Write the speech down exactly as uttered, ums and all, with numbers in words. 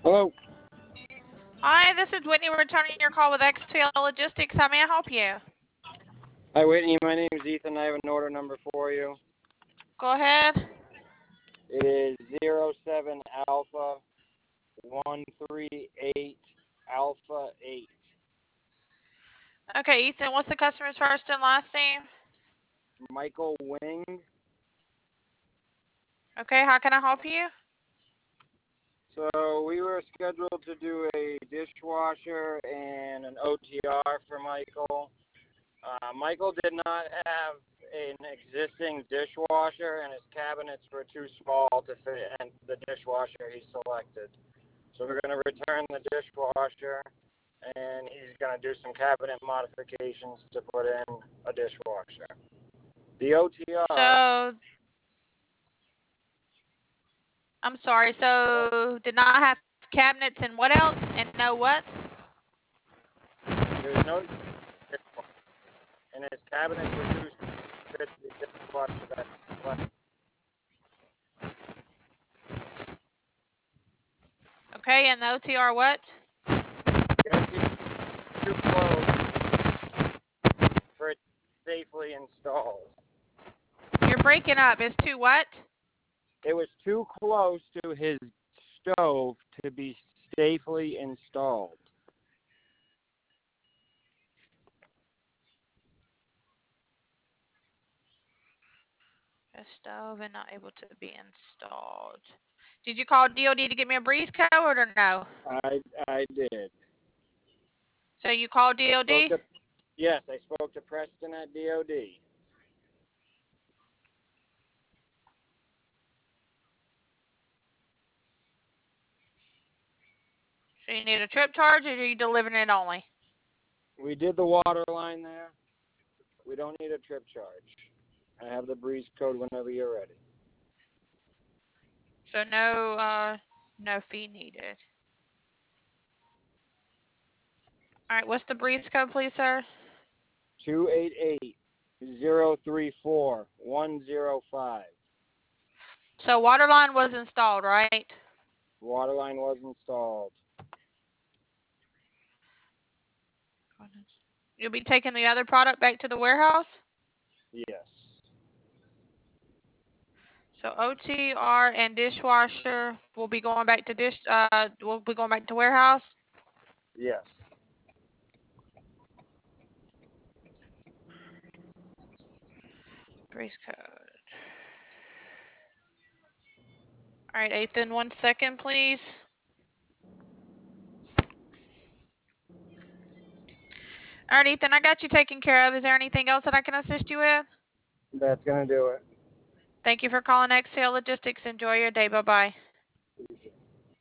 Hello. Hi, this is Whitney returning your call with X T L Logistics. How may I help you? Hi, Whitney. My name is Ethan. I have an order number for you. Go ahead. It is zero seven Alpha one three eight Alpha eight. Okay, Ethan, what's the customer's first and last name? Michael Wing. Okay, how can I help you? So we were scheduled to do a dishwasher and an O T R for Michael. Uh, Michael did not have an existing dishwasher, and his cabinets were too small to fit in the dishwasher he selected. So we're going to return the dishwasher, and he's going to do some cabinet modifications to put in a dishwasher. The O T R. So, I'm sorry, so did not have cabinets and what else? And no what? There's no dishwasher, and his cabinets were too small to fit the dishwasher that he selected. Okay, and the O T R what? The O T R is too close for it to be safely installed. You're breaking up. It's too what? It was too close to his stove to be safely installed. A stove and not able to be installed. Did you call D O D to get me a breeze code or no? I I did. So you called I spoke D O D? to, yes, I spoke to Preston at D O D. So you need a trip charge or are you delivering it only? We did the water line there. We don't need a trip charge. I have the breeze code whenever you're ready. So no uh no fee needed. All right, what's the breeze code, please, sir? Two eight eight zero three four one zero five. So water line was installed, right? Water line was installed. You'll be taking the other product back to the warehouse? Yes. So O T R and dishwasher will be going back to dish uh will be going back to warehouse? Yes. Breeze code. All right, Ethan, one second, please. All right, Ethan, I got you taken care of. Is there anything else that I can assist you with? That's going to do it. Thank you for calling X T L Logistics. Enjoy your day. Bye-bye.